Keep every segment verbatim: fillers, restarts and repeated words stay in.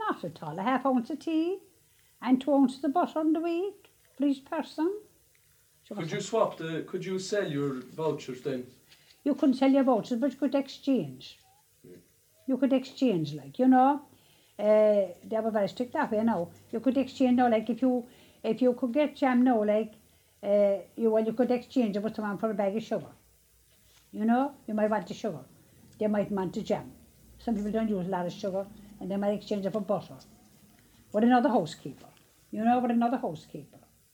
Not at all. A half ounce of tea and two ounces of butter in the week for each person. Could you swap the, could you sell your vouchers then? You couldn't sell your vouchers, but you could exchange. Mm. You could exchange, like, you know. Uh, they were very strict that way now. You could exchange now, like, if you if you could get jam now, like, uh, you well, you could exchange it with someone for a bag of sugar. You know, you might want the sugar. They might want the jam. Some people don't use a lot of sugar, and they might exchange it for butter. With another housekeeper. You know, with another housekeeper.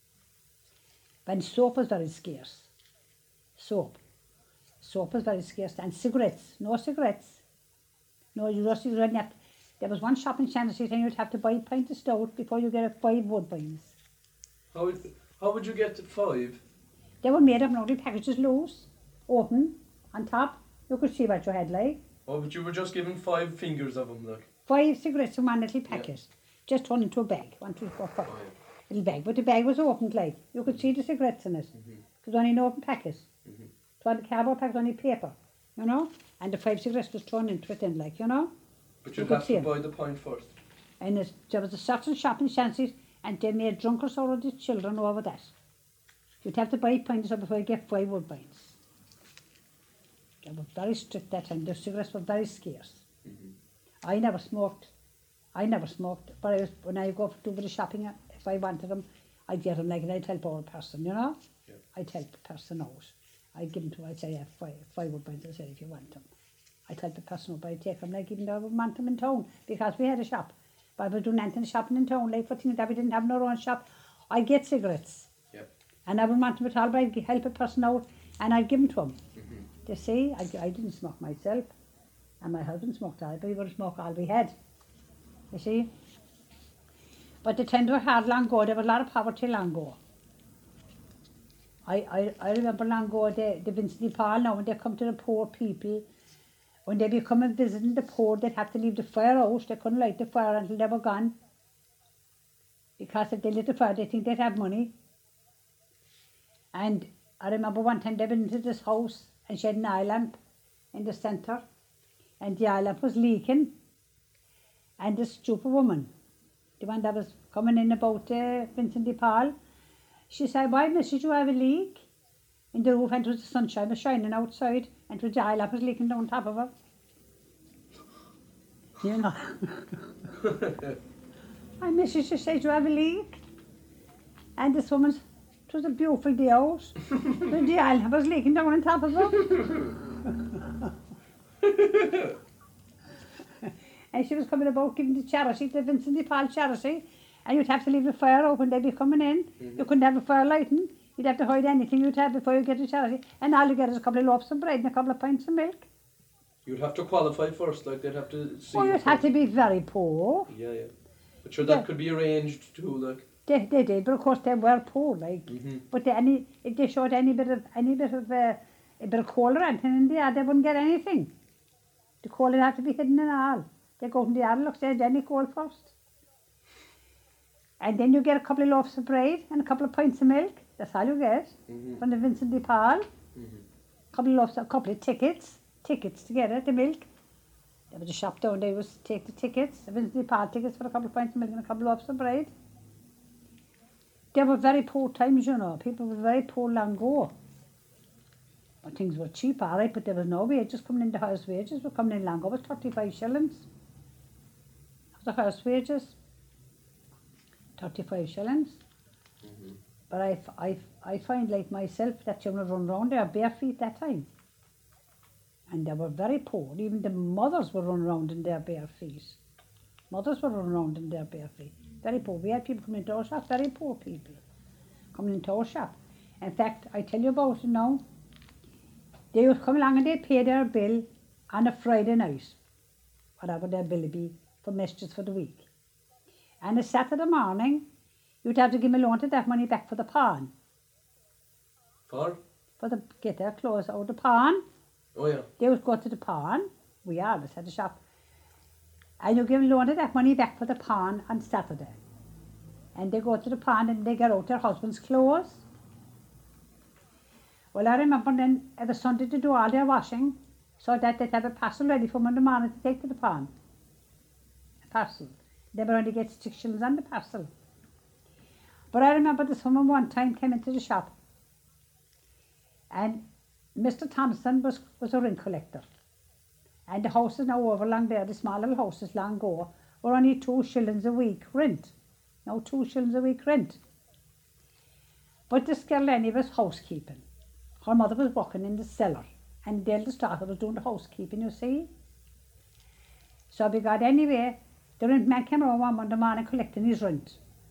When soap was very scarce. Soap. Soap was very scarce. And cigarettes. No cigarettes. No, you just you have. There was one shop in Shannon Street and you'd have to buy a pint of stout before you get a five woodbines. How would, how would you get to five? They were made of only packages loose, open, on top. You could see what you had like. Oh, but you were just given five fingers of them, like. Five cigarettes in one little packet. Yeah. Just turned into a bag. One, two, four, five. Oh, yeah. Little bag. But the bag was opened like. You could see the cigarettes in it. Mm-hmm. It was only an open packet. Mm-hmm. It was a cardboard packet, only paper. You know? And the five cigarettes was turned into it then, like, you know? But you'd you have to buy the pint first. And it, there was a certain shop in Shannon Street and they made drunkards out of the children over that. You'd have to buy pints before you get five woodbines. They were very strict that time. The cigarettes were very scarce. Mm-hmm. I never smoked. I never smoked. But I was, when I go to do the shopping, if I wanted them, I'd get them like and I'd help a person, you know? Yeah. I'd help the person out. I'd give them to, I'd say, yeah, five, five woodbines, I'd say, if you want them. I'd help the person out, but I'd take them like even though I wouldn't want them in town because we had a shop. But I was doing anything shopping in town, like for things that we didn't have in our own shop, I'd get cigarettes. Yep. And I wouldn't want them at all, but I'd help a person out and I'd give them to them. Mm-hmm. You see, I, I didn't smoke myself, and my husband smoked all, but he would smoke all we had. You see? But the times were hard long ago, there was a lot of poverty long ago. I, I, I remember long ago, the, the Vincent de Paul now, when they come to the poor people, when they become and visiting the poor, they'd have to leave the fire out. They couldn't light the fire until they were gone. Because if they lit the fire, they think they'd have money. And I remember one time they went into this house and she had an eye lamp in the centre. And the eye lamp was leaking. And this stupid woman, the one that was coming in about uh, Vincent de Paul, she said, why, missus, you have a leak? In the roof, and it was the sunshine was shining outside, and the eye lamp was leaking down top of her. You know. My missus, she said, you have a leak? And this woman's, it was a beautiful day out. The eye lamp was leaking down on top of her. And she was coming about giving the charity, the Vincent de Paul charity, and you'd have to leave the fire open, they'd be coming in. Mm-hmm. You couldn't have a fire lighting. You'd have to hide anything you'd have before you get to charity. And all you get is a couple of loaves of bread and a couple of pints of milk. You'd have to qualify first, like they'd have to see. Oh, you'd have to be very poor. Yeah, yeah. But sure, that yeah. could be arranged too, like. They, they did, but of course they were poor, like. Mm-hmm. But they, any, if they showed any bit of, any bit of, uh, a bit of coal or anything in the yard, they wouldn't get anything. The coal would have to be hidden in all. They go in the yard and look, there's any coal first. And then you get a couple of loaves of bread and a couple of pints of milk. That's all you get mm-hmm. from the Vincent de Paul. Mm-hmm. Couple of loaves, a couple of tickets, tickets to get it, the milk. There was a shop down there, was take the tickets, the Vincent de Paul tickets for a couple of pints of milk and a couple of loaves of bread. They were very poor times, you know. People were very poor long ago. Well, things were cheap, all right, but there was no wages coming in. The house wages were coming in long ago. It was thirty-five shillings. That was the house wages. thirty-five shillings. Mm-hmm. But I, I, I find like myself that children run around there bare feet that time. And they were very poor. Even the mothers were run around in their bare feet. Mothers were run around in their bare feet. Very poor. We had people coming into our shop, very poor people coming into our shop. In fact, I tell you about it now. They would come along and they'd pay their bill on a Friday night, whatever their bill would be, for messages for the week. And a Saturday morning, you'd have to give me loan to that money back for the pawn. For? For the get their clothes out of the pawn. Oh yeah. They would go to the pawn. We always had a shop. And you give them loan to that money back for the pawn on Saturday. And they go to the pawn and they get out their husband's clothes. Well, I remember then every Sunday to do all their washing so that they'd have a parcel ready for them in the morning to take to the pawn. A parcel. They were only get six shillings on the parcel. But I remember this woman one time came into the shop, and Mister Thompson was, was a rent collector. And the houses now over along there, the small little houses long ago, were only two shillings a week rent. Now two shillings a week rent. But this girl Lenny was housekeeping. Her mother was working in the cellar, and the eldest daughter was doing the housekeeping, you see. So we got anyway, the rent man came around one Monday morning collecting his rent.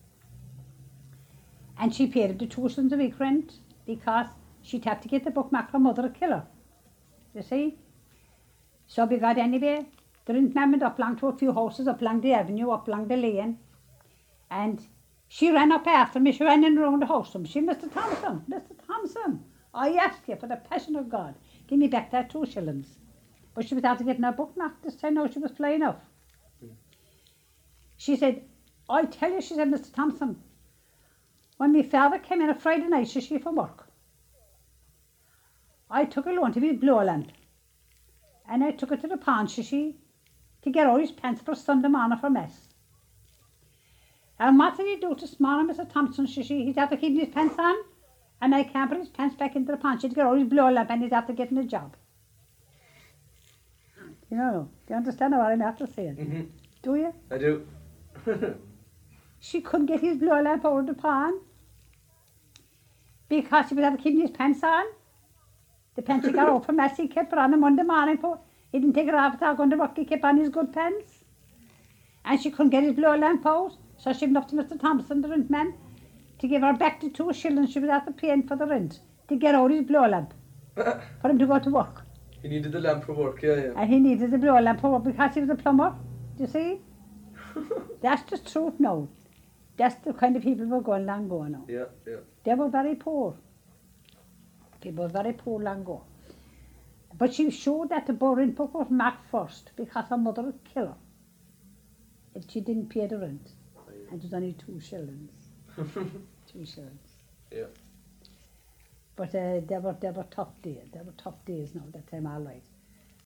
And she paid him the two shillings a week rent because she'd have to get the book back her mother a killer. You see? So we got anyway, the rent man went up along to a few houses up along the avenue, up along the lane. And she ran up after me, she ran in around the house. She, Mister Thompson, Mister Thompson, I ask you for the passion of God, give me back that two shillings. But she was after getting her book knocked this time, now she was flying off. Mm. She said, I tell you, she said, Mister Thompson, when my father came in a Friday night, she she from work, I took a loan to his blow lamp. And I took it to the pawn, she, she to get all his pence for Sunday morning for mess. And what did he do this morning, Mister Thompson, she, she, he's after keeping his pence on, and I can't put his pence back into the pawn, she'd get all his blow lamp, and he's after getting a job. You know, do you understand what I'm after saying? Mm-hmm. Do you? I do. She couldn't get his blow lamp over the pawn because he was after keeping his pence on. The pence he got out from mess he kept on a Monday morning for. He didn't take it off without going to work, he kept on his good pence. And she couldn't get his blow lamp out, so she went up to Mister Thompson, the rent man, to give her back the two shillings she was after paying for the rent, to get out his blow lamp, for him to go to work. He needed the lamp for work, yeah, yeah. And he needed the blow lamp for work because he was a plumber, do you see? That's the truth now. That's the kind of people we're going long ago now. Yeah, yeah. They were very poor. People were very poor long ago. But she showed that the borrowing book was marked first because her mother would kill her if she didn't pay the rent. And it was only two shillings. two shillings. Yeah. But uh, they were they were tough days. They were tough days now, that time, all right.